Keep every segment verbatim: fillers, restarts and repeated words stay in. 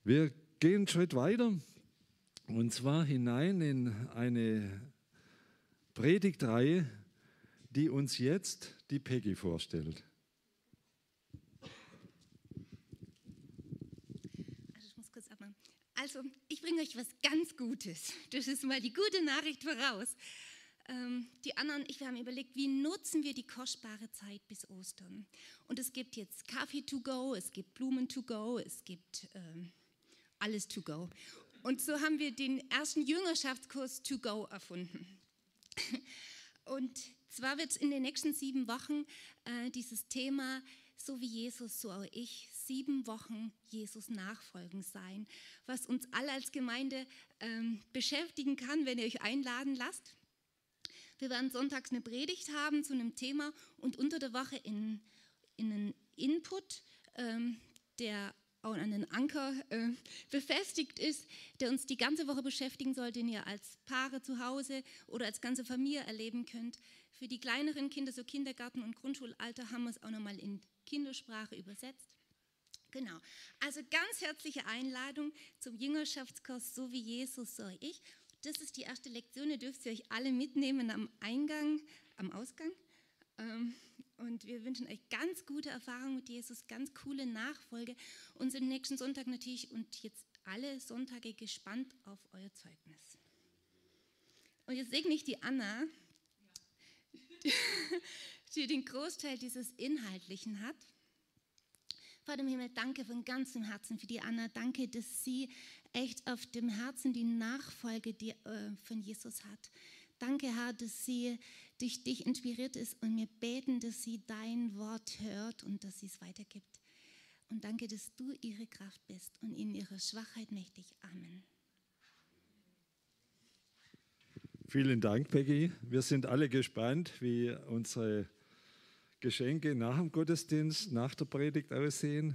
Wir gehen einen Schritt weiter und zwar hinein in eine Predigtreihe, die uns jetzt die Peggy vorstellt. Also ich muss kurz abmachen. Also ich bringe euch was ganz Gutes. Das ist mal die gute Nachricht voraus. Ähm, die anderen, ich, wir haben überlegt, wie nutzen wir die kostbare Zeit bis Ostern? Und es gibt jetzt Kaffee to go, es gibt Blumen to go, es gibt ähm, alles to go. Und so haben wir den ersten Jüngerschaftskurs to go erfunden. Und zwar wird es in den nächsten sieben Wochen äh, dieses Thema, so wie Jesus, so auch ich, sieben Wochen Jesus nachfolgen sein, was uns alle als Gemeinde ähm, beschäftigen kann, wenn ihr euch einladen lasst. Wir werden sonntags eine Predigt haben zu einem Thema und unter der Woche in, in einen Input, ähm, der auch an einen Anker äh, befestigt ist, der uns die ganze Woche beschäftigen soll, den ihr als Paare zu Hause oder als ganze Familie erleben könnt. Für die kleineren Kinder, so Kindergarten- und Grundschulalter, haben wir es auch nochmal in Kindersprache übersetzt. Genau, also ganz herzliche Einladung zum Jüngerschaftskurs, so wie Jesus, so ich. Das ist die erste Lektion, ihr dürft sie euch alle mitnehmen am Eingang, am Ausgang. Und wir wünschen euch ganz gute Erfahrungen mit Jesus, ganz coole Nachfolge und sind nächsten Sonntag natürlich und jetzt alle Sonntage gespannt auf euer Zeugnis. Und jetzt segne ich die Anna, die, die den Großteil dieses Inhaltlichen hat. Vater im Himmel, danke von ganzem Herzen für die Anna. Danke, dass sie echt auf dem Herzen die Nachfolge die, äh, von Jesus hat. Danke, Herr, dass sie durch dich inspiriert ist und wir beten, dass sie dein Wort hört und dass sie es weitergibt. Und danke, dass du ihre Kraft bist und in ihrer Schwachheit mächtig. Amen. Vielen Dank, Peggy. Wir sind alle gespannt, wie unsere Geschenke nach dem Gottesdienst, nach der Predigt aussehen.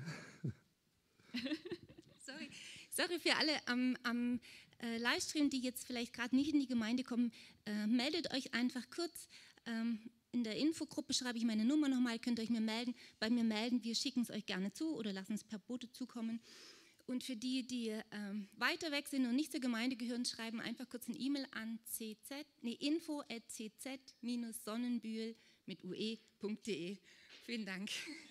Sorry, Sorry für alle am, am äh, Livestream, die jetzt vielleicht gerade nicht in die Gemeinde kommen. Äh, meldet euch einfach kurz. Ähm, in der Infogruppe schreibe ich meine Nummer nochmal, könnt ihr euch mir melden, bei mir melden. Wir schicken es euch gerne zu oder lassen es per Bote zukommen. Und für die, die ähm, weiter weg sind und nicht zur Gemeinde gehören, schreiben einfach kurz eine E-Mail an c z, nee, info at c z sonnenbühl mit ue punkt de. Vielen Dank.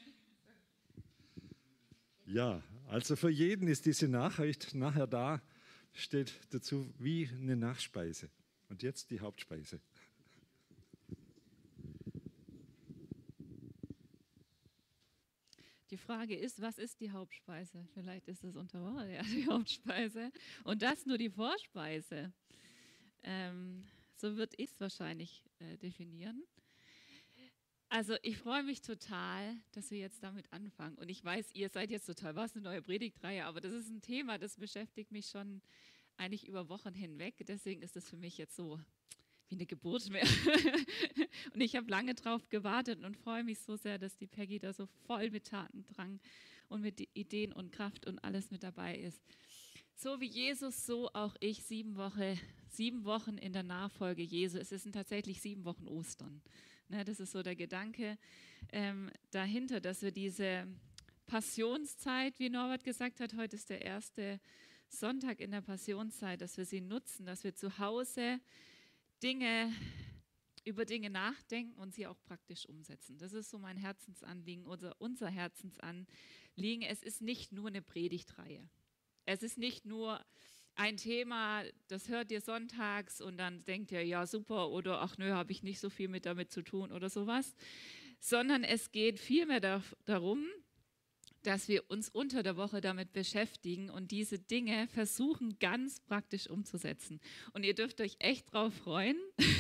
Ja, also für jeden ist diese Nachricht nachher da, steht dazu wie eine Nachspeise. Und jetzt die Hauptspeise. Die Frage ist, was ist die Hauptspeise? Vielleicht ist es unter Woche ja die Hauptspeise und das nur die Vorspeise. Ähm, so würde ich es wahrscheinlich äh, definieren. Also ich freue mich total, dass wir jetzt damit anfangen. Und ich weiß, ihr seid jetzt total, was, eine neue Predigtreihe, aber das ist ein Thema, das beschäftigt mich schon eigentlich über Wochen hinweg. Deswegen ist das für mich jetzt so wie eine Geburt mehr. Und ich habe lange drauf gewartet und freue mich so sehr, dass die Peggy da so voll mit Tatendrang und mit Ideen und Kraft und alles mit dabei ist. So wie Jesus, so auch ich, sieben, Woche, sieben Wochen in der Nachfolge Jesu. Es sind tatsächlich sieben Wochen Ostern. Ne, das ist so der Gedanke ähm, dahinter, dass wir diese Passionszeit, wie Norbert gesagt hat, heute ist der erste Sonntag in der Passionszeit, dass wir sie nutzen, dass wir zu Hause Dinge, über Dinge nachdenken und sie auch praktisch umsetzen. Das ist so mein Herzensanliegen, unser, unser Herzensanliegen. Es ist nicht nur eine Predigtreihe. Es ist nicht nur ein Thema, das hört ihr sonntags und dann denkt ihr, ja super, oder ach nö, habe ich nicht so viel mit damit zu tun oder sowas, sondern es geht vielmehr da, darum, dass wir uns unter der Woche damit beschäftigen und diese Dinge versuchen ganz praktisch umzusetzen. Und ihr dürft euch echt drauf freuen,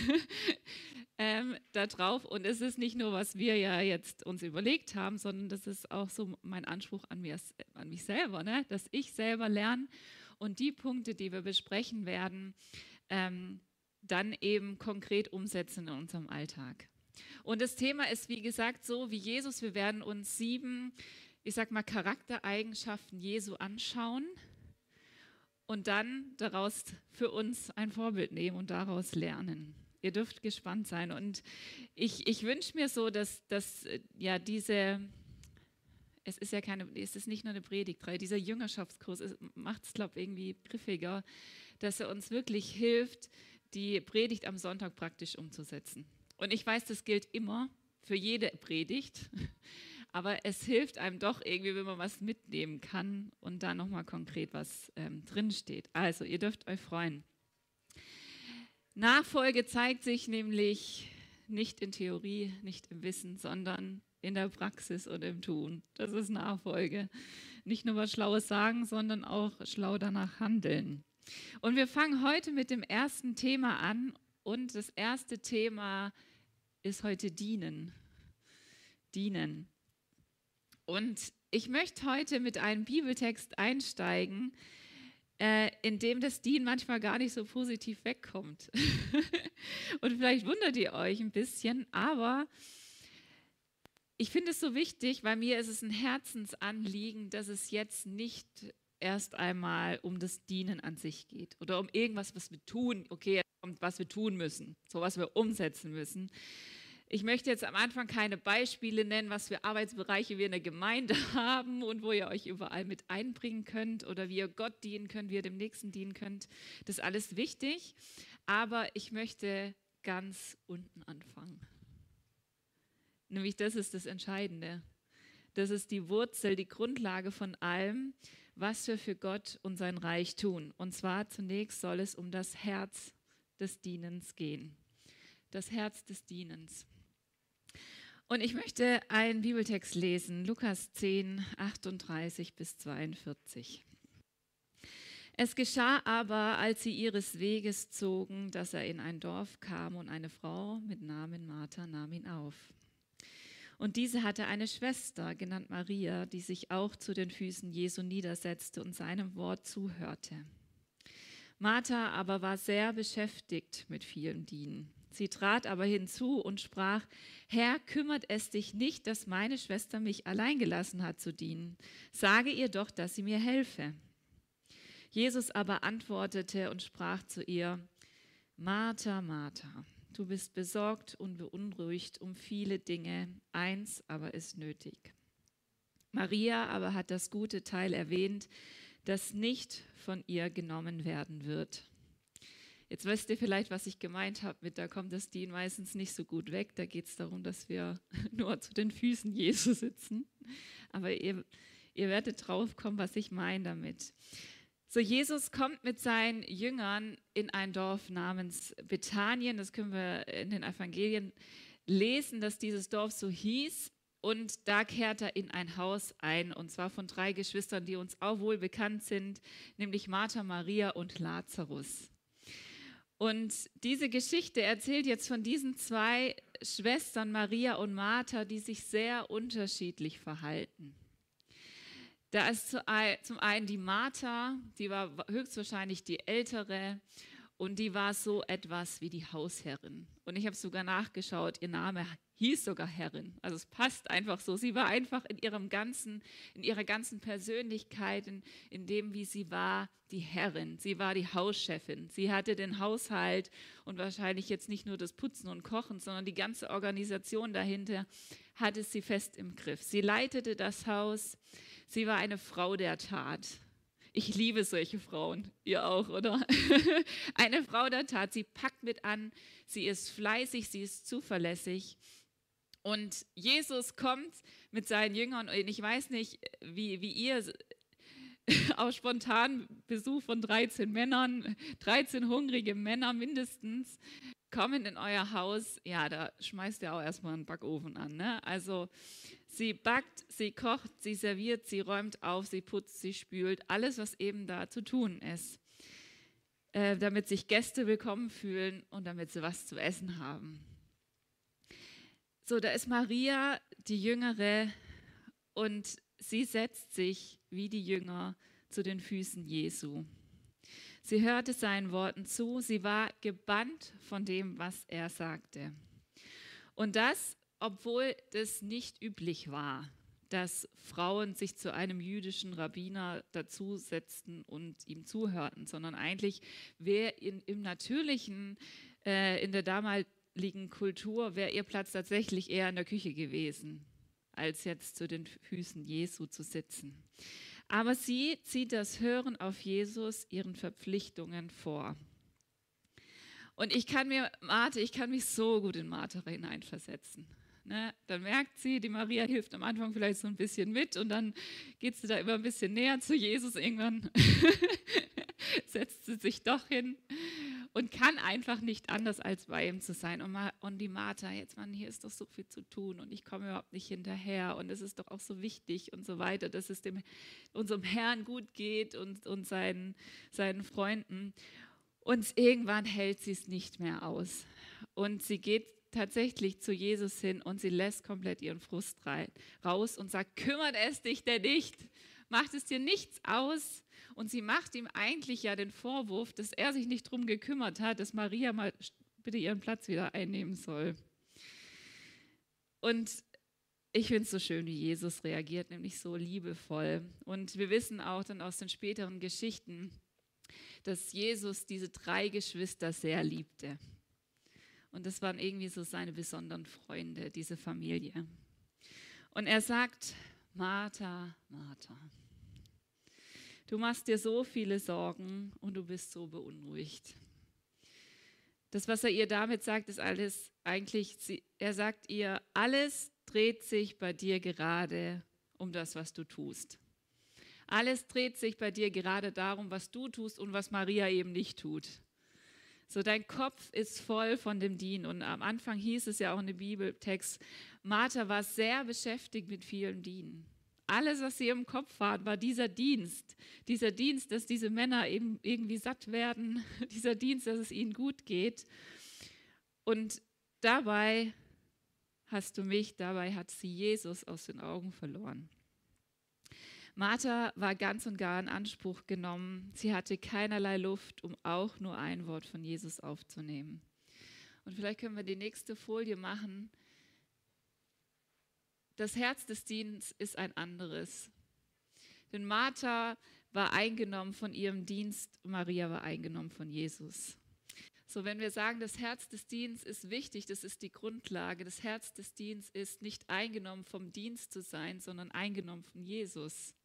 ähm, da drauf. Und es ist nicht nur, was wir ja jetzt uns überlegt haben, sondern das ist auch so mein Anspruch an, mir, an mich selber, ne? Dass ich selber lerne und die Punkte, die wir besprechen werden, ähm, dann eben konkret umsetzen in unserem Alltag. Und das Thema ist, wie gesagt, so wie Jesus. Wir werden uns sieben, ich sag mal, Charaktereigenschaften Jesu anschauen und dann daraus für uns ein Vorbild nehmen und daraus lernen. Ihr dürft gespannt sein. Und ich, ich wünsche mir so, dass, dass ja diese es ist ja keine, es ist nicht nur eine Predigtreihe, dieser Jüngerschaftskurs macht es, glaube ich, irgendwie griffiger, dass er uns wirklich hilft, die Predigt am Sonntag praktisch umzusetzen. Und ich weiß, das gilt immer für jede Predigt, aber es hilft einem doch irgendwie, wenn man was mitnehmen kann und da nochmal konkret was ähm, drinsteht. Also, ihr dürft euch freuen. Nachfolge zeigt sich nämlich nicht in Theorie, nicht im Wissen, sondern in der Praxis und im Tun. Das ist Nachfolge. Nicht nur was Schlaues sagen, sondern auch schlau danach handeln. Und wir fangen heute mit dem ersten Thema an. Und das erste Thema ist heute Dienen. Dienen. Und ich möchte heute mit einem Bibeltext einsteigen, äh, in dem das Dienen manchmal gar nicht so positiv wegkommt. Und vielleicht wundert ihr euch ein bisschen, aber ich finde es so wichtig, weil mir ist es ein Herzensanliegen, dass es jetzt nicht erst einmal um das Dienen an sich geht oder um irgendwas, was wir tun, okay, was wir tun müssen, so was wir umsetzen müssen. Ich möchte jetzt am Anfang keine Beispiele nennen, was für Arbeitsbereiche wir in der Gemeinde haben und wo ihr euch überall mit einbringen könnt oder wie ihr Gott dienen könnt, wie ihr dem Nächsten dienen könnt. Das ist alles wichtig, aber ich möchte ganz unten anfangen. Nämlich das ist das Entscheidende. Das ist die Wurzel, die Grundlage von allem, was wir für Gott und sein Reich tun. Und zwar zunächst soll es um das Herz des Dienens gehen. Das Herz des Dienens. Und ich möchte einen Bibeltext lesen, Lukas zehn, achtunddreißig bis zweiundvierzig. Es geschah aber, als sie ihres Weges zogen, dass er in ein Dorf kam und eine Frau mit Namen Martha nahm ihn auf. Und diese hatte eine Schwester, genannt Maria, die sich auch zu den Füßen Jesu niedersetzte und seinem Wort zuhörte. Martha aber war sehr beschäftigt mit vielem Dienen. Sie trat aber hinzu und sprach: Herr, kümmert es dich nicht, dass meine Schwester mich allein gelassen hat zu dienen? Sage ihr doch, dass sie mir helfe. Jesus aber antwortete und sprach zu ihr: Martha, Martha, du bist besorgt und beunruhigt um viele Dinge, eins aber ist nötig. Maria aber hat das gute Teil erwähnt, das nicht von ihr genommen werden wird. Jetzt wisst ihr vielleicht, was ich gemeint habe mit, da kommt das Dienen meistens nicht so gut weg. Da geht es darum, dass wir nur zu den Füßen Jesu sitzen. Aber ihr, ihr werdet drauf kommen, was ich meine damit. So, Jesus kommt mit seinen Jüngern in ein Dorf namens Bethanien. Das können wir in den Evangelien lesen, dass dieses Dorf so hieß. Und da kehrt er in ein Haus ein, und zwar von drei Geschwistern, die uns auch wohl bekannt sind, nämlich Martha, Maria und Lazarus. Und diese Geschichte erzählt jetzt von diesen zwei Schwestern, Maria und Martha, die sich sehr unterschiedlich verhalten. Da ist zum einen die Martha, die war höchstwahrscheinlich die Ältere und die war so etwas wie die Hausherrin. Und ich habe sogar nachgeschaut, ihr Name hieß sogar Herrin. Also es passt einfach so. Sie war einfach in ihrem ganzen, in ihrer ganzen Persönlichkeit, in, in dem, wie sie war, die Herrin. Sie war die Hauschefin. Sie hatte den Haushalt und wahrscheinlich jetzt nicht nur das Putzen und Kochen, sondern die ganze Organisation dahinter hatte sie fest im Griff. Sie leitete das Haus. Sie war eine Frau der Tat. Ich liebe solche Frauen. Ihr auch, oder? Eine Frau der Tat. Sie packt mit an. Sie ist fleißig. Sie ist zuverlässig. Und Jesus kommt mit seinen Jüngern. Und ich weiß nicht, wie, wie ihr auch spontan Besuch von dreizehn Männern, dreizehn hungrige Männer mindestens, kommen in euer Haus. Ja, da schmeißt ihr auch erstmal einen Backofen an. Ne? Also sie backt, sie kocht, sie serviert, sie räumt auf, sie putzt, sie spült. Alles, was eben da zu tun ist, äh, damit sich Gäste willkommen fühlen und damit sie was zu essen haben. So, da ist Maria, die Jüngere, und sie setzt sich wie die Jünger zu den Füßen Jesu. Sie hörte seinen Worten zu, sie war gebannt von dem, was er sagte. Und das, obwohl das nicht üblich war, dass Frauen sich zu einem jüdischen Rabbiner dazusetzten und ihm zuhörten, sondern eigentlich wäre in, im Natürlichen, äh, in der damaligen Kultur, wäre ihr Platz tatsächlich eher in der Küche gewesen. als jetzt zu den Füßen Jesu zu sitzen. Aber sie zieht das Hören auf Jesus ihren Verpflichtungen vor. Und ich kann mir, Martha, ich kann mich so gut in Martha hineinversetzen. Ne? Dann merkt sie, die Maria hilft am Anfang vielleicht so ein bisschen mit und dann geht sie da immer ein bisschen näher zu Jesus. Irgendwann setzt sie sich doch hin und kann einfach nicht anders, als bei ihm zu sein. Und, Ma- und die Martha, jetzt Mann, hier ist doch so viel zu tun und ich komme überhaupt nicht hinterher und es ist doch auch so wichtig und so weiter, dass es dem, unserem Herrn gut geht und, und seinen, seinen Freunden. Und irgendwann hält sie es nicht mehr aus. Und sie geht tatsächlich zu Jesus hin und sie lässt komplett ihren Frust rein, raus und sagt, kümmert es dich denn nicht? Macht es dir nichts aus? Und sie macht ihm eigentlich ja den Vorwurf, dass er sich nicht darum gekümmert hat, dass Maria mal bitte ihren Platz wieder einnehmen soll. Und ich finde es so schön, wie Jesus reagiert, nämlich so liebevoll. Und wir wissen auch dann aus den späteren Geschichten, dass Jesus diese drei Geschwister sehr liebte. Und das waren irgendwie so seine besonderen Freunde, diese Familie. Und er sagt, Martha, Martha, du machst dir so viele Sorgen und du bist so beunruhigt. Das, was er ihr damit sagt, ist alles eigentlich, er sagt ihr, alles dreht sich bei dir gerade um das, was du tust. Alles dreht sich bei dir gerade darum, was du tust und was Maria eben nicht tut. So, dein Kopf ist voll von dem Dienen. Und am Anfang hieß es ja auch in dem Bibeltext, Martha war sehr beschäftigt mit vielem Dienen. Alles, was sie im Kopf hat, war dieser Dienst. Dieser Dienst, dass diese Männer eben irgendwie satt werden. Dieser Dienst, dass es ihnen gut geht. Und dabei hast du mich, dabei hat sie Jesus aus den Augen verloren. Martha war ganz und gar in Anspruch genommen. Sie hatte keinerlei Luft, um auch nur ein Wort von Jesus aufzunehmen. Und vielleicht können wir die nächste Folie machen. Das Herz des Dienstes ist ein anderes. Denn Martha war eingenommen von ihrem Dienst, Maria war eingenommen von Jesus. So, wenn wir sagen, das Herz des Dienstes ist wichtig, das ist die Grundlage. Das Herz des Dienstes ist nicht eingenommen vom Dienst zu sein, sondern eingenommen von Jesus.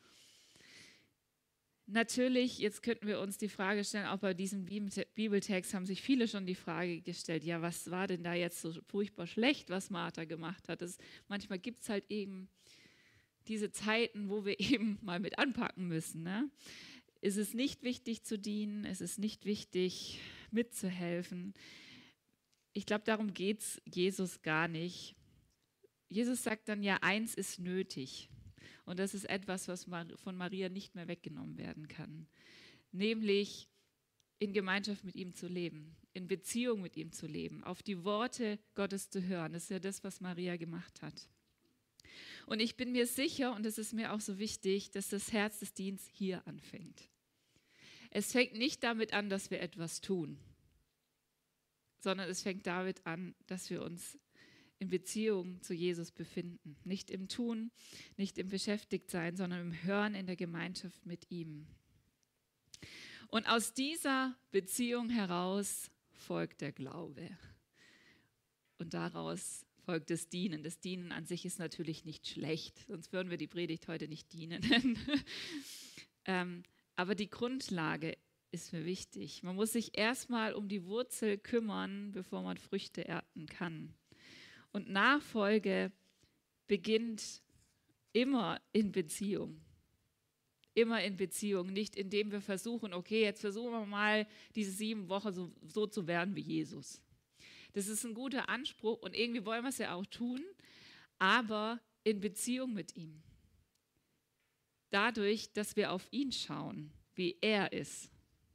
Natürlich, jetzt könnten wir uns die Frage stellen, auch bei diesem Bibeltext haben sich viele schon die Frage gestellt, ja, was war denn da jetzt so furchtbar schlecht, was Martha gemacht hat? Das, manchmal gibt es halt eben diese Zeiten, wo wir eben mal mit anpacken müssen. Ne? Es ist nicht wichtig zu dienen, es ist nicht wichtig mitzuhelfen. Ich glaube, darum geht es Jesus gar nicht. Jesus sagt dann ja, eins ist nötig. Und das ist etwas, was von Maria nicht mehr weggenommen werden kann. Nämlich in Gemeinschaft mit ihm zu leben, in Beziehung mit ihm zu leben, auf die Worte Gottes zu hören. Das ist ja das, was Maria gemacht hat. Und ich bin mir sicher, und das ist mir auch so wichtig, dass das Herz des Dienstes hier anfängt. Es fängt nicht damit an, dass wir etwas tun, sondern es fängt damit an, dass wir uns in Beziehung zu Jesus befinden. Nicht im Tun, nicht im Beschäftigtsein, sondern im Hören in der Gemeinschaft mit ihm. Und aus dieser Beziehung heraus folgt der Glaube. Und daraus folgt das Dienen. Das Dienen an sich ist natürlich nicht schlecht, sonst würden wir die Predigt heute nicht dienen. ähm, aber die Grundlage ist mir wichtig. Man muss sich erstmal um die Wurzel kümmern, bevor man Früchte ernten kann. Und Nachfolge beginnt immer in Beziehung. Immer in Beziehung, nicht indem wir versuchen, okay, jetzt versuchen wir mal diese sieben Wochen so, so zu werden wie Jesus. Das ist ein guter Anspruch und irgendwie wollen wir es ja auch tun, aber in Beziehung mit ihm. Dadurch, dass wir auf ihn schauen, wie er ist.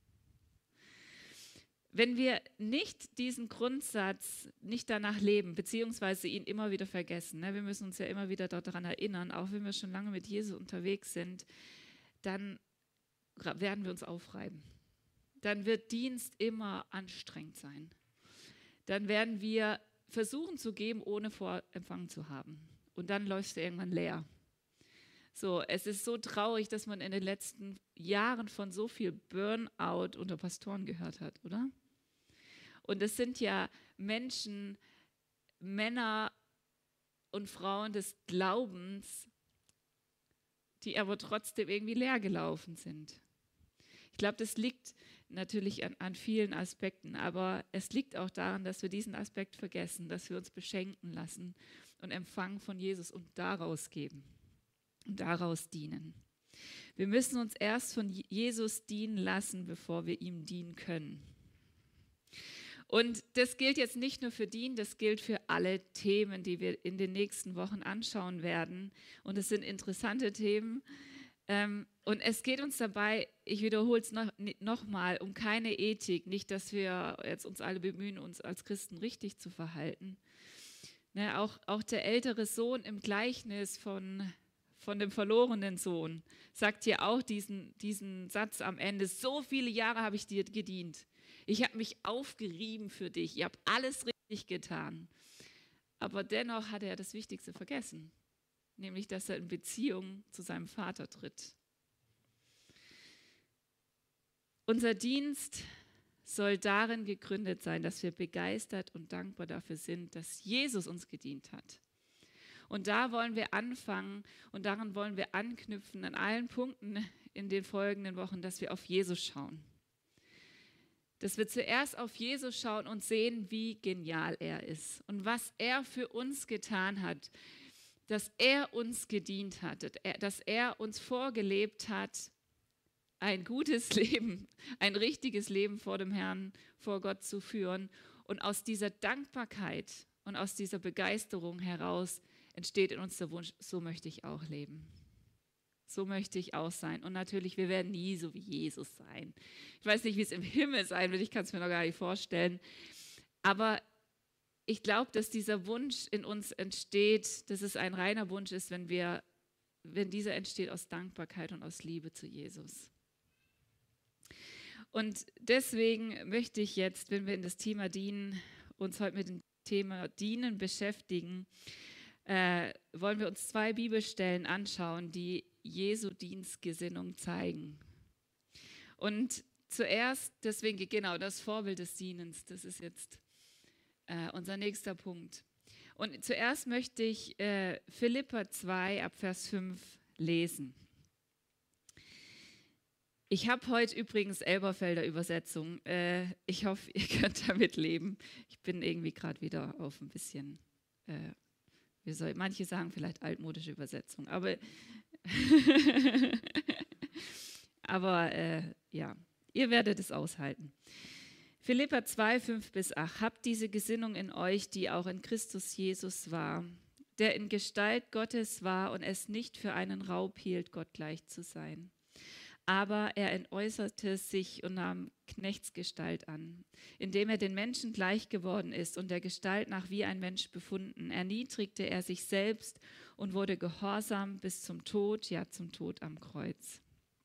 Wenn wir nicht diesen Grundsatz nicht danach leben, beziehungsweise ihn immer wieder vergessen, ne, wir müssen uns ja immer wieder daran erinnern, auch wenn wir schon lange mit Jesus unterwegs sind, dann werden wir uns aufreiben. Dann wird Dienst immer anstrengend sein. Dann werden wir versuchen zu geben, ohne Vorempfang zu haben. Und dann läufst du irgendwann leer. So, es ist so traurig, dass man in den letzten Jahren von so viel Burnout unter Pastoren gehört hat, oder? Und es sind ja Menschen, Männer, und Frauen des Glaubens, die aber trotzdem irgendwie leer gelaufen sind. Ich glaube, das liegt natürlich an, an vielen Aspekten, aber es liegt auch daran, dass wir diesen Aspekt vergessen, dass wir uns beschenken lassen und empfangen von Jesus und daraus geben und daraus dienen. Wir müssen uns erst von Jesus dienen lassen, bevor wir ihm dienen können. Und das gilt jetzt nicht nur für Dienen, das gilt für alle Themen, die wir in den nächsten Wochen anschauen werden. Und es sind interessante Themen. Und es geht uns dabei, ich wiederhole es noch, noch mal, um keine Ethik. Nicht, dass wir jetzt uns alle bemühen, uns als Christen richtig zu verhalten. Ne, auch, auch der ältere Sohn im Gleichnis von, von dem verlorenen Sohn sagt hier auch diesen, diesen Satz am Ende: So viele Jahre habe ich dir gedient. Ich habe mich aufgerieben für dich. Ich habe alles richtig getan. Aber dennoch hat er das Wichtigste vergessen, nämlich, dass er in Beziehung zu seinem Vater tritt. Unser Dienst soll darin gegründet sein, dass wir begeistert und dankbar dafür sind, dass Jesus uns gedient hat. Und da wollen wir anfangen und daran wollen wir anknüpfen an allen Punkten in den folgenden Wochen, dass wir auf Jesus schauen. Dass wir zuerst auf Jesus schauen und sehen, wie genial er ist und was er für uns getan hat, dass er uns gedient hat, dass er uns vorgelebt hat, ein gutes Leben, ein richtiges Leben vor dem Herrn, vor Gott zu führen. Und aus dieser Dankbarkeit und aus dieser Begeisterung heraus entsteht in uns der Wunsch, so möchte ich auch leben. So möchte ich auch sein. Und natürlich, wir werden nie so wie Jesus sein. Ich weiß nicht, wie es im Himmel sein wird, ich kann es mir noch gar nicht vorstellen. Aber ich glaube, dass dieser Wunsch in uns entsteht, dass es ein reiner Wunsch ist, wenn wir, wenn dieser entsteht aus Dankbarkeit und aus Liebe zu Jesus. Und deswegen möchte ich jetzt, wenn wir in das Thema Dienen, uns heute mit dem Thema Dienen beschäftigen, äh, wollen wir uns zwei Bibelstellen anschauen, die Jesu Dienstgesinnung zeigen. Und zuerst, deswegen genau das Vorbild des Dienens, das ist jetzt äh, unser nächster Punkt. Und zuerst möchte ich äh, Philipper zwei ab Vers fünf lesen. Ich habe heute übrigens Elberfelder Übersetzung. Äh, ich hoffe, ihr könnt damit leben. Ich bin irgendwie gerade wieder auf ein bisschen, äh, wie soll, manche sagen vielleicht altmodische Übersetzung, aber, aber äh, ja, ihr werdet es aushalten. Philipper zwei, fünf bis acht. Habt diese Gesinnung in euch, die auch in Christus Jesus war, der in Gestalt Gottes war und es nicht für einen Raub hielt, Gott gleich zu sein. Aber er entäußerte sich und nahm Knechtsgestalt an, indem er den Menschen gleich geworden ist und der Gestalt nach wie ein Mensch befunden. Erniedrigte er sich selbst und wurde gehorsam bis zum Tod, ja zum Tod am Kreuz.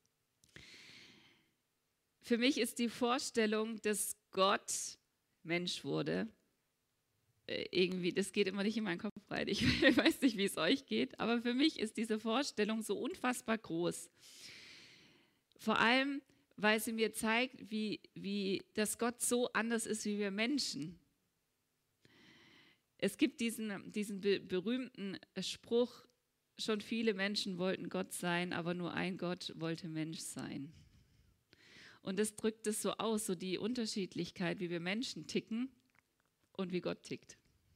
Für mich ist die Vorstellung, dass Gott Mensch wurde, irgendwie, das geht immer nicht in meinen Kopf rein. Ich weiß nicht, wie es euch geht, aber für mich ist diese Vorstellung so unfassbar groß. Vor allem, weil sie mir zeigt, wie, wie, dass Gott so anders ist wie wir Menschen. Es gibt diesen, diesen be- berühmten Spruch, schon viele Menschen wollten Gott sein, aber nur ein Gott wollte Mensch sein. Und das drückt es so aus, so die Unterschiedlichkeit, wie wir Menschen ticken und wie Gott tickt.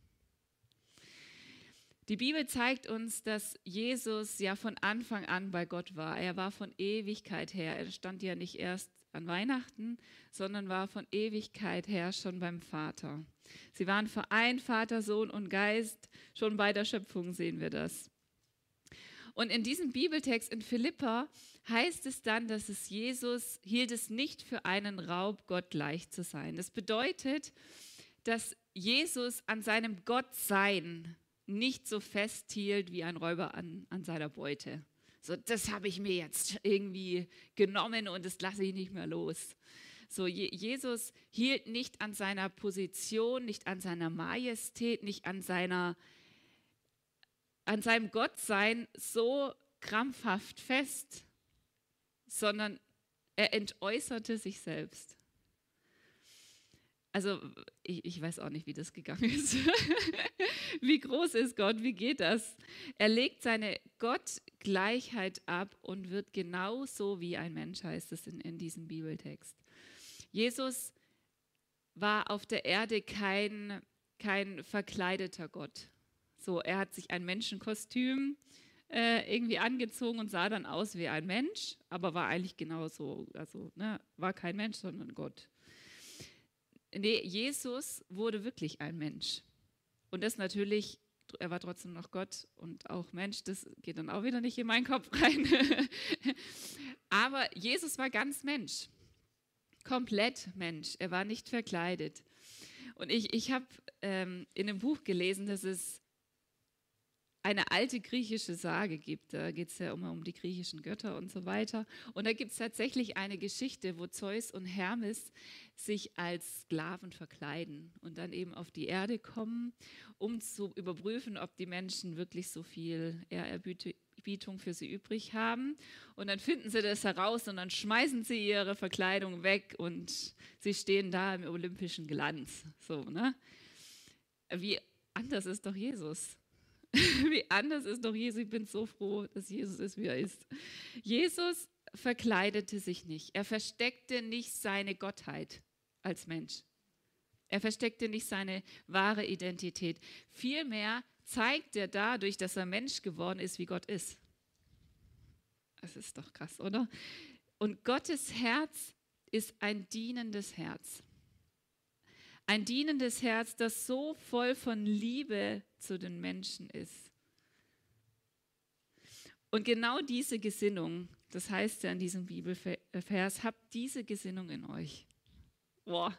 Die Bibel zeigt uns, dass Jesus ja von Anfang an bei Gott war. Er war von Ewigkeit her. Er stand ja nicht erst an Weihnachten, sondern war von Ewigkeit her schon beim Vater. Sie waren vereint, Vater, Sohn und Geist. Schon bei der Schöpfung sehen wir das. Und in diesem Bibeltext in Philipper heißt es dann, dass es Jesus hielt es nicht für einen Raub, Gott gleich zu sein. Das bedeutet, dass Jesus an seinem Gottsein nicht so festhielt wie ein Räuber an, an seiner Beute. So, das habe ich mir jetzt irgendwie genommen und das lasse ich nicht mehr los. So, Je- Jesus hielt nicht an seiner Position, nicht an seiner Majestät, nicht an seiner, an seinem Gottsein so krampfhaft fest, sondern er entäußerte sich selbst. also ich, ich weiß auch nicht, wie das gegangen ist. Wie groß ist Gott? Wie geht das? Er legt seine Gottgleichheit ab und wird genauso wie ein Mensch, heißt es in, in diesem Bibeltext. Jesus war auf der Erde kein, kein verkleideter Gott. So, er hat sich ein Menschenkostüm äh, irgendwie angezogen und sah dann aus wie ein Mensch, aber war eigentlich genauso, also ne, war kein Mensch, sondern Gott. Nee, Jesus wurde wirklich ein Mensch. Und das natürlich, er war trotzdem noch Gott und auch Mensch, das geht dann auch wieder nicht in meinen Kopf rein. Aber Jesus war ganz Mensch, komplett Mensch, er war nicht verkleidet. Und ich, ich habe ähm, in einem Buch gelesen, dass es eine alte griechische Sage gibt. Da geht es ja immer um die griechischen Götter und so weiter. Und da gibt es tatsächlich eine Geschichte, wo Zeus und Hermes sich als Sklaven verkleiden und dann eben auf die Erde kommen, um zu überprüfen, ob die Menschen wirklich so viel Ehrerbietung für sie übrig haben. Und dann finden sie das heraus und dann schmeißen sie ihre Verkleidung weg und sie stehen da im olympischen Glanz. So, ne? Wie anders ist doch Jesus? Wie anders ist doch Jesus. Ich bin so froh, dass Jesus ist, wie er ist. Jesus verkleidete sich nicht. Er versteckte nicht seine Gottheit als Mensch. Er versteckte nicht seine wahre Identität. Vielmehr zeigt er dadurch, dass er Mensch geworden ist, wie Gott ist. Das ist doch krass, oder? Und Gottes Herz ist ein dienendes Herz. Ein dienendes Herz, das so voll von Liebe zu den Menschen ist. Und genau diese Gesinnung, das heißt ja in diesem Bibelvers, habt diese Gesinnung in euch. Boah,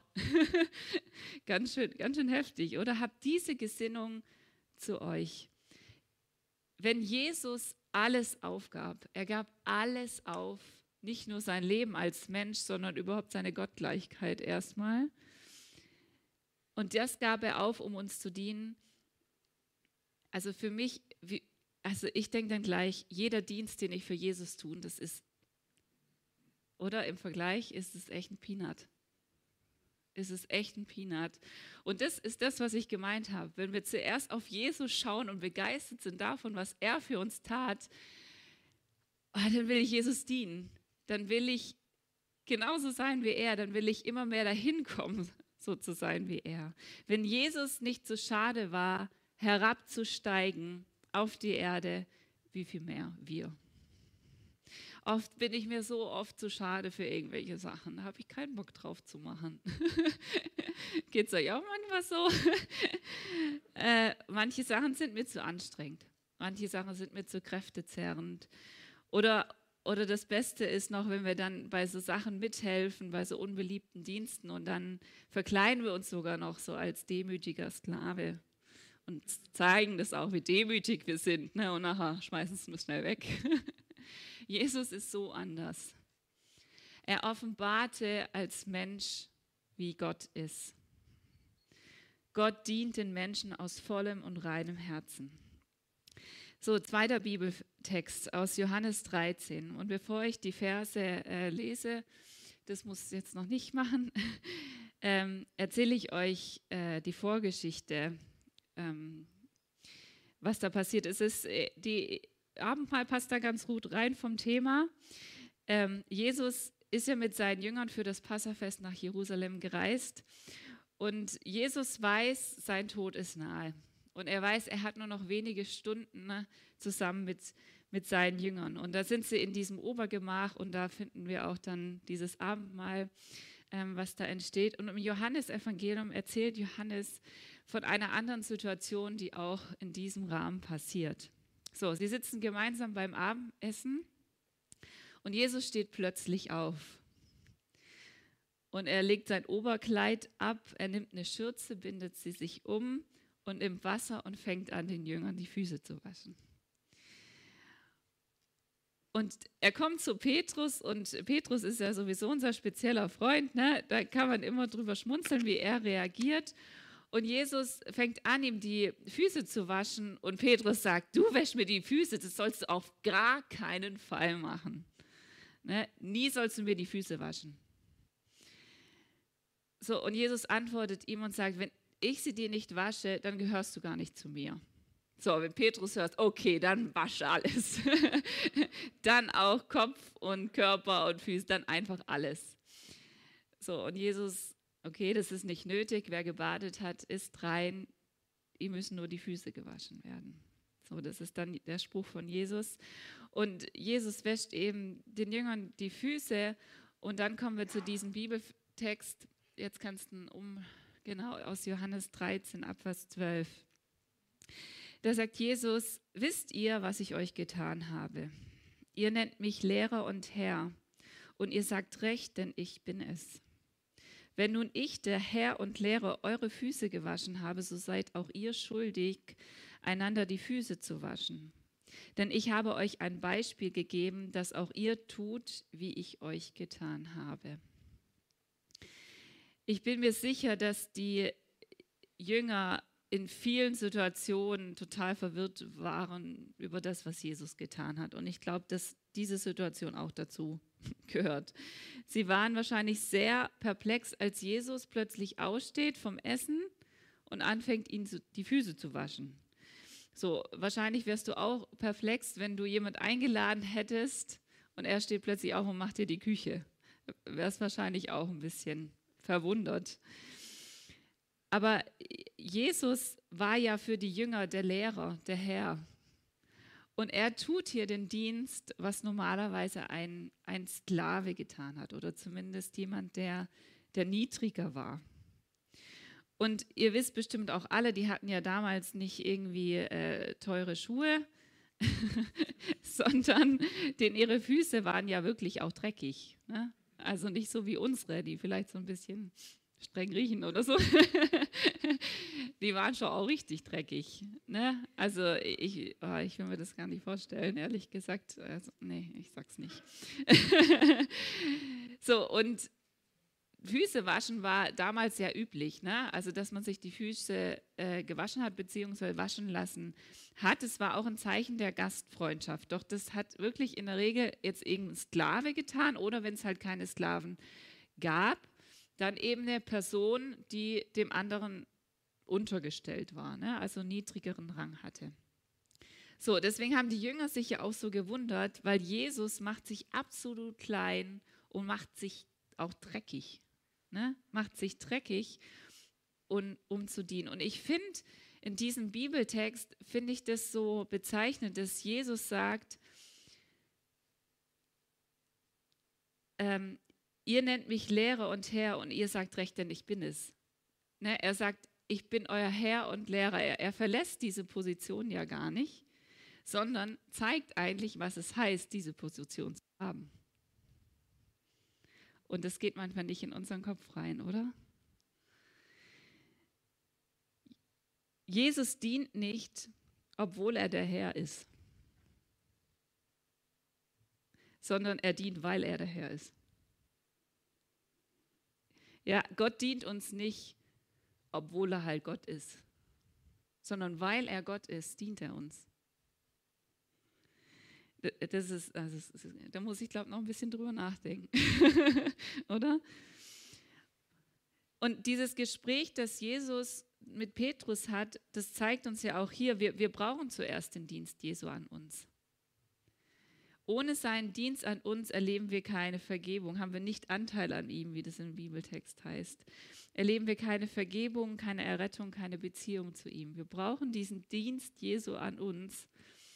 ganz schön, ganz schön heftig, oder? Habt diese Gesinnung zu euch. Wenn Jesus alles aufgab, er gab alles auf, nicht nur sein Leben als Mensch, sondern überhaupt seine Gottgleichheit erstmal. Und das gab er auf, um uns zu dienen. Also für mich, wie, also ich denke dann gleich, jeder Dienst, den ich für Jesus tue, das ist, oder im Vergleich ist es echt ein Peanut. Ist es echt ein Peanut. Und das ist das, was ich gemeint habe. Wenn wir zuerst auf Jesus schauen und begeistert sind davon, was er für uns tat, dann will ich Jesus dienen. Dann will ich genauso sein wie er. Dann will ich immer mehr dahin kommen, so zu sein wie er. Wenn Jesus nicht so schade war, herabzusteigen auf die Erde, wie viel mehr wir. Oft bin ich mir so oft zu schade für irgendwelche Sachen. Da habe ich keinen Bock drauf zu machen. Geht es euch auch manchmal so? äh, manche Sachen sind mir zu anstrengend. Manche Sachen sind mir zu kräftezerrend. Oder Oder das Beste ist noch, wenn wir dann bei so Sachen mithelfen, bei so unbeliebten Diensten und dann verkleiden wir uns sogar noch so als demütiger Sklave und zeigen das auch, wie demütig wir sind, ne? Und nachher schmeißen es nur schnell weg. Jesus ist so anders. Er offenbarte als Mensch, wie Gott ist. Gott dient den Menschen aus vollem und reinem Herzen. So, zweiter Bibeltext aus Johannes dreizehn. Und bevor ich die Verse äh, lese, das muss ich jetzt noch nicht machen, ähm, erzähle ich euch äh, die Vorgeschichte, ähm, was da passiert ist. Es ist äh, die Abendmahl passt da ganz gut rein vom Thema. Ähm, Jesus ist ja mit seinen Jüngern für das Passafest nach Jerusalem gereist. Und Jesus weiß, sein Tod ist nahe. Und er weiß, er hat nur noch wenige Stunden, ne, zusammen mit, mit seinen Jüngern. Und da sind sie in diesem Obergemach und da finden wir auch dann dieses Abendmahl, ähm, was da entsteht. Und im Johannesevangelium erzählt Johannes von einer anderen Situation, die auch in diesem Rahmen passiert. So, sie sitzen gemeinsam beim Abendessen und Jesus steht plötzlich auf. Und er legt sein Oberkleid ab, er nimmt eine Schürze, bindet sie sich um und nimmt Wasser und fängt an, den Jüngern die Füße zu waschen. Und er kommt zu Petrus und Petrus ist ja sowieso unser spezieller Freund, ne? Da kann man immer drüber schmunzeln, wie er reagiert. Und Jesus fängt an, ihm die Füße zu waschen und Petrus sagt, du wäschst mir die Füße, das sollst du auf gar keinen Fall machen. Ne? Nie sollst du mir die Füße waschen. So, und Jesus antwortet ihm und sagt, wenn ich sie dir nicht wasche, dann gehörst du gar nicht zu mir. So, wenn Petrus hört, okay, dann wasch alles. Dann auch Kopf und Körper und Füße, dann einfach alles. So, und Jesus, okay, das ist nicht nötig, wer gebadet hat, ist rein, ihm müssen nur die Füße gewaschen werden. So, das ist dann der Spruch von Jesus. Und Jesus wäscht eben den Jüngern die Füße und dann kommen wir zu diesem Bibeltext, jetzt kannst du um, genau, aus Johannes dreizehn, Abvers zwölf. Da sagt Jesus, wisst ihr, was ich euch getan habe? Ihr nennt mich Lehrer und Herr und ihr sagt recht, denn ich bin es. Wenn nun ich, der Herr und Lehrer, eure Füße gewaschen habe, so seid auch ihr schuldig, einander die Füße zu waschen. Denn ich habe euch ein Beispiel gegeben, dass auch ihr tut, wie ich euch getan habe. Ich bin mir sicher, dass die Jünger in vielen Situationen total verwirrt waren über das, was Jesus getan hat. Und ich glaube, dass diese Situation auch dazu gehört. Sie waren wahrscheinlich sehr perplex, als Jesus plötzlich aussteht vom Essen und anfängt, ihnen die Füße zu waschen. So, wahrscheinlich wärst du auch perplex, wenn du jemand eingeladen hättest und er steht plötzlich auf und macht dir die Küche. Wärst wahrscheinlich auch ein bisschen verwundert. Aber Jesus war ja für die Jünger der Lehrer, der Herr. Und er tut hier den Dienst, was normalerweise ein, ein Sklave getan hat oder zumindest jemand, der, der niedriger war. Und ihr wisst bestimmt auch alle, die hatten ja damals nicht irgendwie äh, teure Schuhe, sondern denn ihre Füße waren ja wirklich auch dreckig. Ne? Also nicht so wie unsere, die vielleicht so ein bisschen streng riechen oder so. Die waren schon auch richtig dreckig. Ne? Also ich, oh, ich will mir das gar nicht vorstellen, ehrlich gesagt. Also, nee, ich sag's nicht. So, und Füße waschen war damals sehr üblich. Ne? Also, dass man sich die Füße äh, gewaschen hat, beziehungsweise waschen lassen hat. Es war auch ein Zeichen der Gastfreundschaft. Doch das hat wirklich in der Regel jetzt irgendein Sklave getan oder wenn es halt keine Sklaven gab, dann eben eine Person, die dem anderen untergestellt war, ne? Also niedrigeren Rang hatte. So, deswegen haben die Jünger sich ja auch so gewundert, weil Jesus macht sich absolut klein und macht sich auch dreckig, ne? Macht sich dreckig, und, um zu dienen. Und ich finde, in diesem Bibeltext finde ich das so bezeichnend, dass Jesus sagt, ähm, ihr nennt mich Lehrer und Herr und ihr sagt recht, denn ich bin es. Ne? Er sagt, ich bin euer Herr und Lehrer. Er, er verlässt diese Position ja gar nicht, sondern zeigt eigentlich, was es heißt, diese Position zu haben. Und das geht manchmal nicht in unseren Kopf rein, oder? Jesus dient nicht, obwohl er der Herr ist, sondern er dient, weil er der Herr ist. Ja, Gott dient uns nicht, obwohl er halt Gott ist, sondern weil er Gott ist, dient er uns. Das ist, also, da muss ich, glaube ich, noch ein bisschen drüber nachdenken, oder? Und dieses Gespräch, das Jesus mit Petrus hat, das zeigt uns ja auch hier, wir, wir brauchen zuerst den Dienst Jesu an uns. Ohne seinen Dienst an uns erleben wir keine Vergebung, haben wir nicht Anteil an ihm, wie das im Bibeltext heißt. Erleben wir keine Vergebung, keine Errettung, keine Beziehung zu ihm. Wir brauchen diesen Dienst Jesu an uns.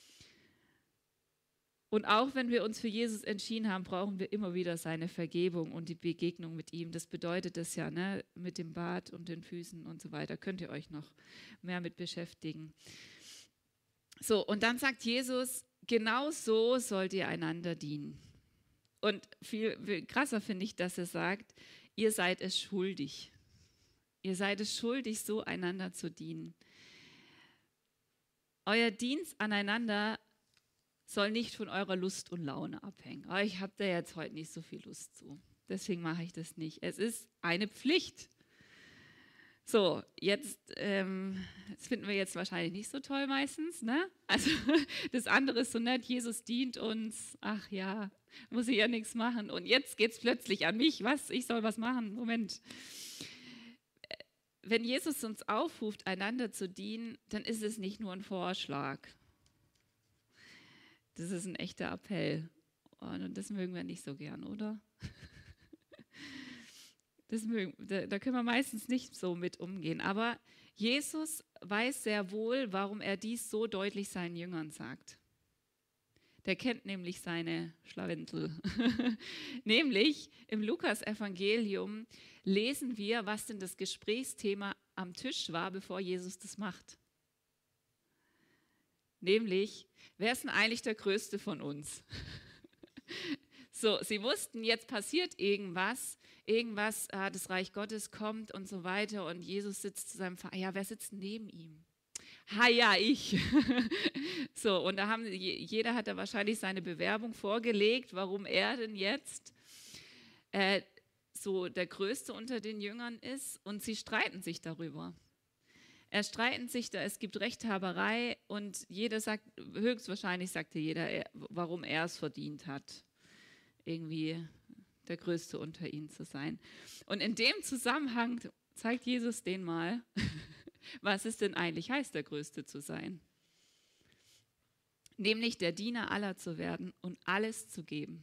Und auch wenn wir uns für Jesus entschieden haben, brauchen wir immer wieder seine Vergebung und die Begegnung mit ihm. Das bedeutet das ja, ne, mit dem Bad und den Füßen und so weiter. Könnt ihr euch noch mehr mit beschäftigen. So, und dann sagt Jesus, genau so sollt ihr einander dienen. Und viel, viel krasser finde ich, dass er sagt, ihr seid es schuldig. Ihr seid es schuldig, so einander zu dienen. Euer Dienst aneinander soll nicht von eurer Lust und Laune abhängen. Oh, ich habe da jetzt heute nicht so viel Lust zu. Deswegen mache ich das nicht. Es ist eine Pflicht. So, jetzt, ähm, das finden wir jetzt wahrscheinlich nicht so toll meistens, ne? Also das andere ist so nett, Jesus dient uns, ach ja, muss ich ja nichts machen. Und jetzt geht es plötzlich an mich, was, ich soll was machen, Moment. wenn Jesus uns aufruft, einander zu dienen, dann ist es nicht nur ein Vorschlag. Das ist ein echter Appell. Und das mögen wir nicht so gern, oder? Das mögen, da, da können wir meistens nicht so mit umgehen. Aber Jesus weiß sehr wohl, warum er dies so deutlich seinen Jüngern sagt. Der kennt nämlich seine Schlawendel. Nämlich im Lukas-Evangelium lesen wir, was denn das Gesprächsthema am Tisch war, bevor Jesus das macht. Nämlich, wer ist denn eigentlich der Größte von uns? So, sie wussten, jetzt passiert irgendwas, irgendwas, ah, das Reich Gottes kommt und so weiter und Jesus sitzt zu seinem Vater. Ja, wer sitzt neben ihm? Ha, ja, ich. So, und da haben jeder hat da wahrscheinlich seine Bewerbung vorgelegt, warum er denn jetzt äh, so der Größte unter den Jüngern ist, und sie streiten sich darüber. Es streiten sich da, es gibt Rechthaberei und jeder sagt, höchstwahrscheinlich sagte jeder, warum er es verdient hat, irgendwie der Größte unter ihnen zu sein. Und in dem Zusammenhang zeigt Jesus denen mal, was es denn eigentlich heißt, der Größte zu sein. Nämlich der Diener aller zu werden und alles zu geben.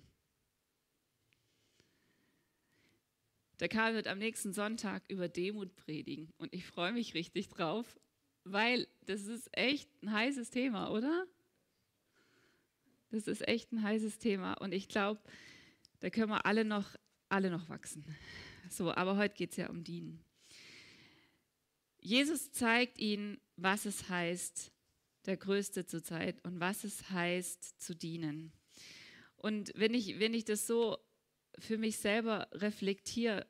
Der Karl wird am nächsten Sonntag über Demut predigen und ich freue mich richtig drauf, weil das ist echt ein heißes Thema, oder? Das ist echt ein heißes Thema und ich glaube, da können wir alle noch, alle noch wachsen. So, aber heute geht es ja um Dienen. Jesus zeigt ihnen, was es heißt, der Größte zu sein und was es heißt, zu dienen. Und wenn ich, wenn ich das so für mich selber reflektiere,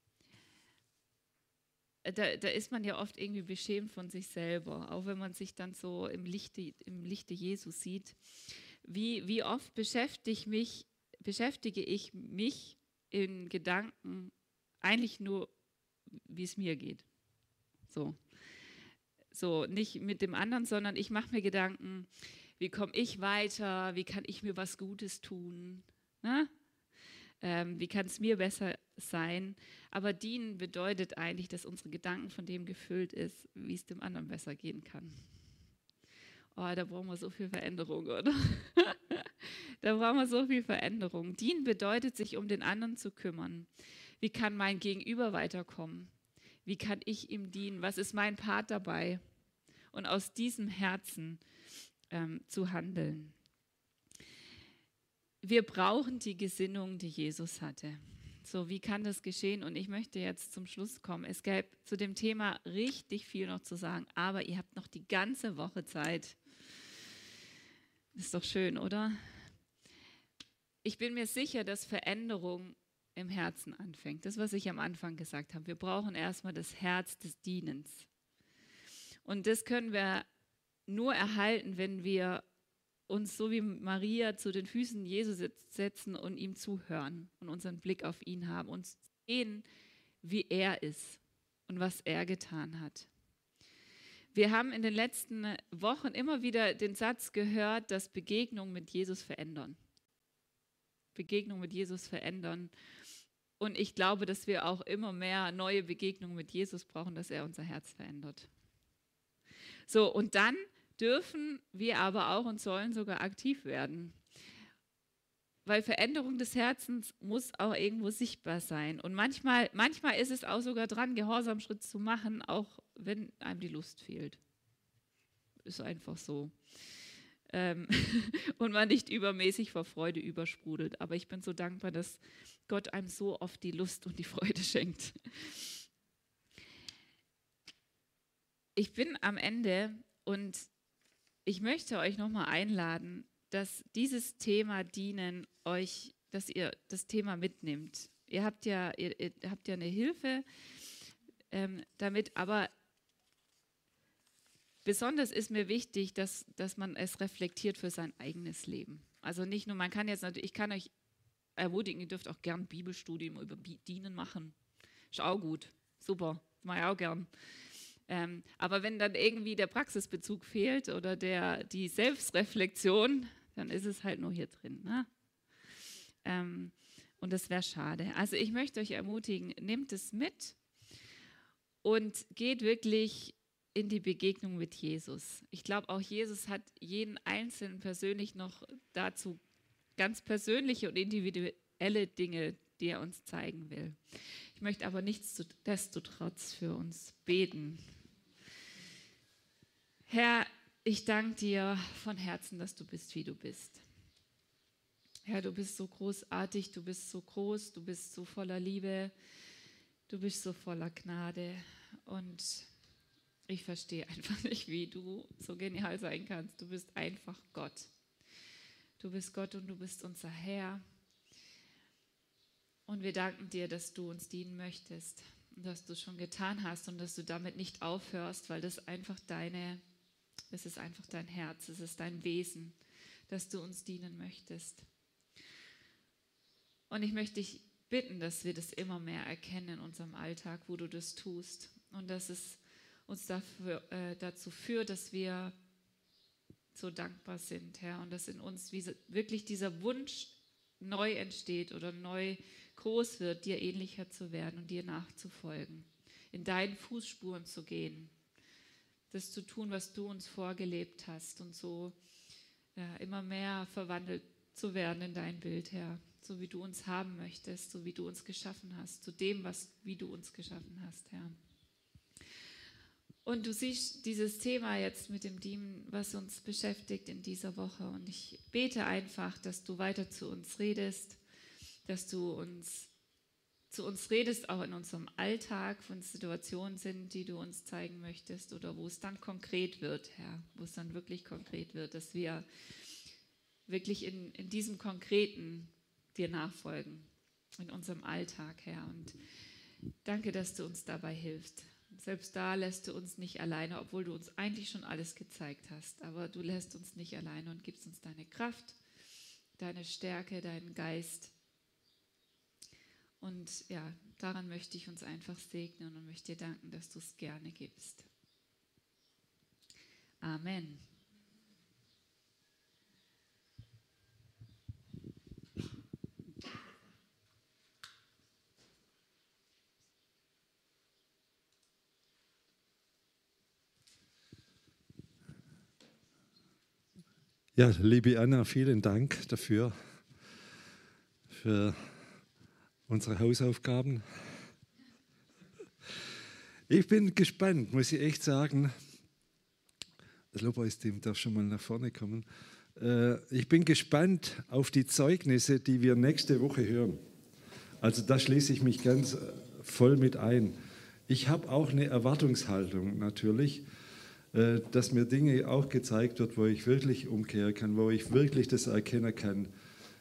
da, da ist man ja oft irgendwie beschämt von sich selber, auch wenn man sich dann so im Lichte, im Lichte Jesu sieht. Wie, wie oft beschäftige, mich, beschäftige ich mich in Gedanken eigentlich nur, wie es mir geht. So. So, nicht mit dem anderen, sondern ich mache mir Gedanken, wie komme ich weiter, wie kann ich mir was Gutes tun, ne? ähm, wie kann es mir besser sein. Aber dienen bedeutet eigentlich, dass unsere Gedanken von dem gefüllt ist, wie es dem anderen besser gehen kann. Oh, da brauchen wir so viel Veränderung, oder? Da brauchen wir so viel Veränderung. Dienen bedeutet, sich um den anderen zu kümmern. Wie kann mein Gegenüber weiterkommen? Wie kann ich ihm dienen? Was ist mein Part dabei? Und aus diesem Herzen ähm, zu handeln. Wir brauchen die Gesinnung, die Jesus hatte. So, wie kann das geschehen? Und ich möchte jetzt zum Schluss kommen. Es gäbe zu dem Thema richtig viel noch zu sagen, aber ihr habt noch die ganze Woche Zeit. Das ist doch schön, oder? Ich bin mir sicher, dass Veränderung im Herzen anfängt. Das, was ich am Anfang gesagt habe. Wir brauchen erstmal das Herz des Dienens. Und das können wir nur erhalten, wenn wir uns so wie Maria zu den Füßen Jesu setzen und ihm zuhören und unseren Blick auf ihn haben und sehen, wie er ist und was er getan hat. Wir haben in den letzten Wochen immer wieder den Satz gehört, dass Begegnungen mit Jesus verändern. Begegnungen mit Jesus verändern. Und ich glaube, dass wir auch immer mehr neue Begegnungen mit Jesus brauchen, dass er unser Herz verändert. So, und dann dürfen wir aber auch und sollen sogar aktiv werden. Weil Veränderung des Herzens muss auch irgendwo sichtbar sein. Und manchmal, manchmal ist es auch sogar dran, Gehorsamschritt zu machen, auch wenn einem die Lust fehlt. Ist einfach so. Ähm und man nicht übermäßig vor Freude übersprudelt. Aber ich bin so dankbar, dass Gott einem so oft die Lust und die Freude schenkt. Ich bin am Ende und ich möchte euch nochmal einladen, dass dieses Thema Dienen euch, dass ihr das Thema mitnimmt. Ihr habt ja, ihr, ihr habt ja eine Hilfe ähm, damit, aber besonders ist mir wichtig, dass, dass man es reflektiert für sein eigenes Leben. Also nicht nur, man kann jetzt natürlich, ich kann euch ermutigen, ihr dürft auch gern Bibelstudium über Dienen machen. Ist auch gut, super, das mache ich auch gern. Ähm, aber wenn dann irgendwie der Praxisbezug fehlt oder der, die Selbstreflexion, dann ist es halt nur hier drin. Ne? Ähm, und das wäre schade. Also ich möchte euch ermutigen, nehmt es mit und geht wirklich in die Begegnung mit Jesus. Ich glaube, auch Jesus hat jeden Einzelnen persönlich noch dazu ganz persönliche und individuelle Dinge, die er uns zeigen will. Ich möchte aber nichtsdestotrotz für uns beten. Herr, ich danke dir von Herzen, dass du bist, wie du bist. Herr, du bist so großartig, du bist so groß, du bist so voller Liebe, du bist so voller Gnade und ich verstehe einfach nicht, wie du so genial sein kannst. Du bist einfach Gott. Du bist Gott und du bist unser Herr. Und wir danken dir, dass du uns dienen möchtest und dass du es schon getan hast und dass du damit nicht aufhörst, weil das einfach deine, es ist einfach dein Herz, es ist dein Wesen, dass du uns dienen möchtest. Und ich möchte dich bitten, dass wir das immer mehr erkennen in unserem Alltag, wo du das tust und dass es uns dafür, äh, dazu führt, dass wir so dankbar sind, Herr, und dass in uns wie, wirklich dieser Wunsch neu entsteht oder neu groß wird, dir ähnlicher zu werden und dir nachzufolgen, in deinen Fußspuren zu gehen, das zu tun, was du uns vorgelebt hast und so ja, immer mehr verwandelt zu werden in dein Bild, Herr, so wie du uns haben möchtest, so wie du uns geschaffen hast, zu dem, was, wie du uns geschaffen hast, Herr. Und du siehst dieses Thema jetzt mit dem Dienen, was uns beschäftigt in dieser Woche. Und ich bete einfach, dass du weiter zu uns redest, dass du uns zu uns redest, auch in unserem Alltag, wenn es Situationen sind, die du uns zeigen möchtest oder wo es dann konkret wird, Herr, wo es dann wirklich konkret wird, dass wir wirklich in, in diesem Konkreten dir nachfolgen, in unserem Alltag, Herr. Und danke, dass du uns dabei hilfst. Selbst da lässt du uns nicht alleine, obwohl du uns eigentlich schon alles gezeigt hast. Aber du lässt uns nicht alleine und gibst uns deine Kraft, deine Stärke, deinen Geist. Und ja, daran möchte ich uns einfach segnen und möchte dir danken, dass du es gerne gibst. Amen. Ja, liebe Anna, vielen Dank dafür, für unsere Hausaufgaben. Ich bin gespannt, muss ich echt sagen. Das Lobpreisteam darf schon mal nach vorne kommen. Ich bin gespannt auf die Zeugnisse, die wir nächste Woche hören. Also da schließe ich mich ganz voll mit ein. Ich habe auch eine Erwartungshaltung natürlich, dass mir Dinge auch gezeigt wird, wo ich wirklich umkehren kann, wo ich wirklich das erkennen kann,